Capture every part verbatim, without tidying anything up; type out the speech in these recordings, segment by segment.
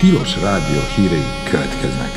Tilos Rádió hírei következnek.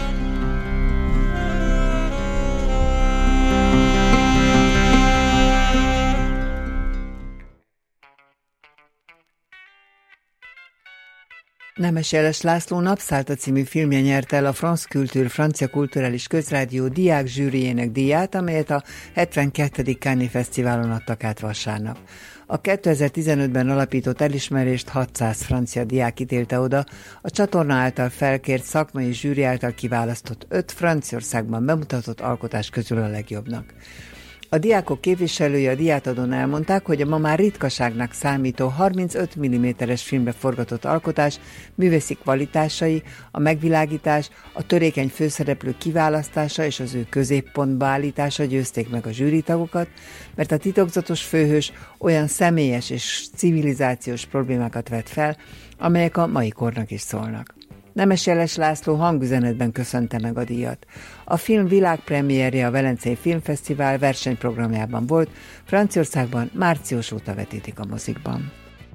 Nemes Jeles László Napszálta című filmje nyerte el a France Culture francia kulturális közrádió diák zsűriének díját, amelyet a hetvenkettedik Cannes Fesztiválon adtak át vasárnap. A kétezer-tizenötben alapított elismerést hatszáz francia diák ítélte oda, a csatorna által felkért szakmai zsűri által kiválasztott öt Franciaországban bemutatott alkotás közül a legjobbnak. A diákok képviselői a díjátadón elmondták, hogy a ma már ritkaságnak számító harmincöt milliméteres filmbe forgatott alkotás művészi kvalitásai, a megvilágítás, a törékeny főszereplő kiválasztása és az ő középpontba állítása győzték meg a zsűritagokat, mert a titokzatos főhős olyan személyes és civilizációs problémákat vet fel, amelyek a mai kornak is szólnak. Nemes Jeles László hangüzenetben köszönte meg a díjat. A film világpremierje a Velencei Filmfesztivál versenyprogramjában volt, Franciaországban március óta vetítik a mozikban.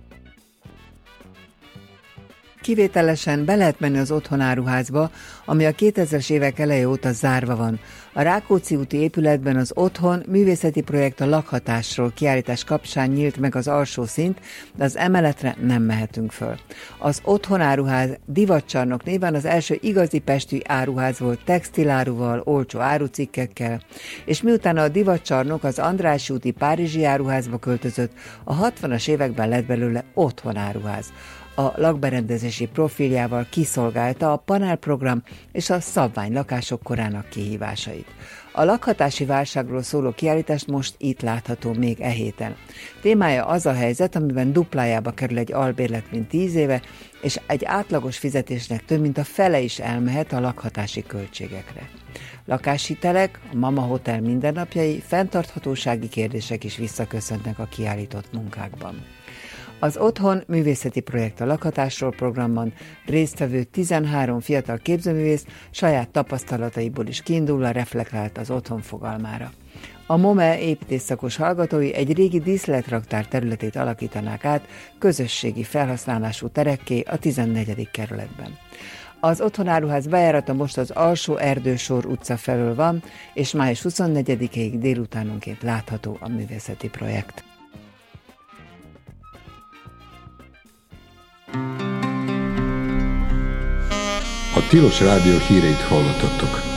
Kivételesen be lehet menni az otthonáruházba, ami a kétezres évek eleje óta zárva van. A Rákóczi úti épületben az Otthon művészeti projekt a lakhatásról kiállítás kapcsán nyílt meg az alsó szint, de az emeletre nem mehetünk föl. Az Otthonáruház divatcsarnok néven az első igazi pesti áruház volt textiláruval, olcsó árucikkekkel, és miután a divatcsarnok az Andrássy úti párizsi áruházba költözött, a hatvanas években lett belőle Otthonáruház. A lakberendezési profiljával kiszolgálta a panelprogram és a szabvány lakások korának kihívásait. A lakhatási válságról szóló kiállítást most itt látható még e héten. Témája az a helyzet, amiben duplájába kerül egy albérlet, mint tíz éve, és egy átlagos fizetésnek több mint a fele is elmehet a lakhatási költségekre. Lakáshitelek, a Mama Hotel mindennapjai, fenntarthatósági kérdések is visszaköszönnek a kiállított munkákban. Az Otthon művészeti projekt a lakhatásról programban résztvevő tizenhárom fiatal képzőművész saját tapasztalataiból is kiindulva reflektált az otthon fogalmára. A MOME építészszakos hallgatói egy régi díszletraktár területét alakítanák át közösségi felhasználású terekké a tizennegyedik kerületben. Az Otthonáruház bejárata most az Alsó Erdősor utca felől van, és május huszonnegyedikéig délutánonként látható a művészeti projekt. A Tilos Rádió híreit hallottattok.